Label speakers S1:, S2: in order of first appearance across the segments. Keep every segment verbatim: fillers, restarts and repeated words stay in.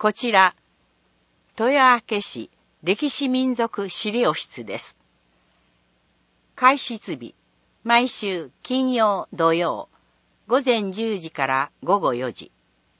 S1: こちら、豊明市歴史民族資料室です。開設日、毎週金曜土曜、午前じゅうじから午後よじ。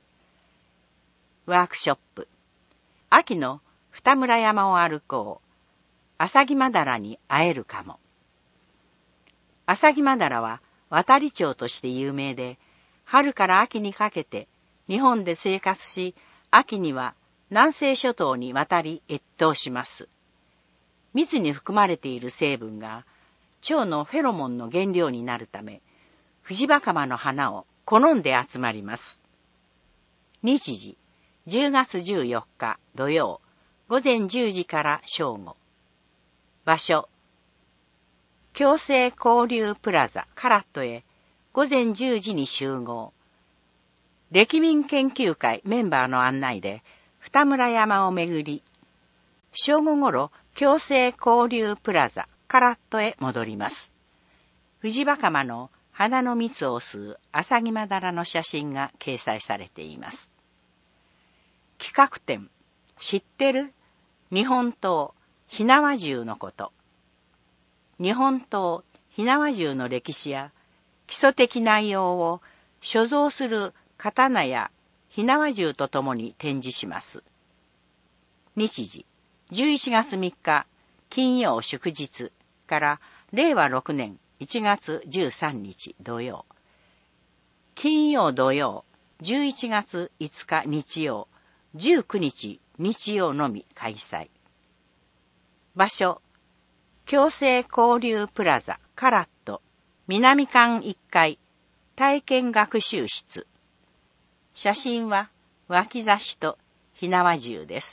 S1: ワークショップ、秋の二村山を歩こう。朝木まだらに会えるかも。朝木まだらは渡り町として有名で、春から秋にかけて日本で生活し、秋には南西諸島に渡り越冬します。蜜に含まれている成分が蝶のフェロモンの原料になるため、フジバカマの花を好んで集まります。日時、じゅうがつじゅうよっか土曜、午前じゅうじから正午。場所、共生交流プラザカラットへ午前じゅうじに集合。歴民研究会メンバーの案内で二村山を巡り、正午ごろ共生交流プラザカラットへ戻ります。フジバカマの花の蜜を吸う朝木まだらの写真が掲載されています。企画展、知ってる？日本刀火縄銃のこと。日本刀火縄銃の歴史や基礎的内容を所蔵する刀や火縄銃とともに展示します。日時、じゅういちがつみっか金曜祝日かられいわろくねんいちがつじゅうさんにち土曜。金曜土曜、じゅういちがついつか日曜、じゅうくにち日曜のみ開催。場所、共生交流プラザカラット南館いっかい体験学習室。写真は脇差しと火縄銃です。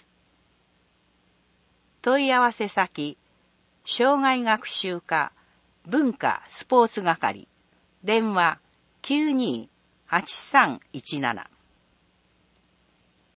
S1: 問い合わせ先、障害学習課文化スポーツ係、電話 きゅうにーはちさんいちなな。